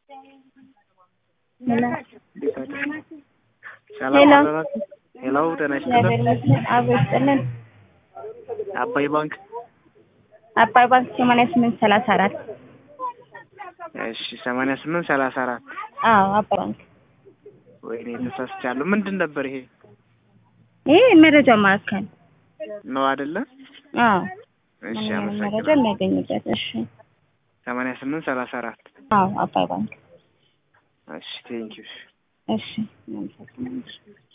ሄሎ ተነስተን አብስተን አባይ ባንክ 8834 እሺ 8834 አባይ ባንክ ወይኔ ተሳስቻለሁ ምንድን ነበር ይሄ መረጃ ማዕከል ነው አይደለ እሺ መረጃ እናገኝበት እሺ 8834 አባይ ባንክ እሺ ቴንኪው እሺ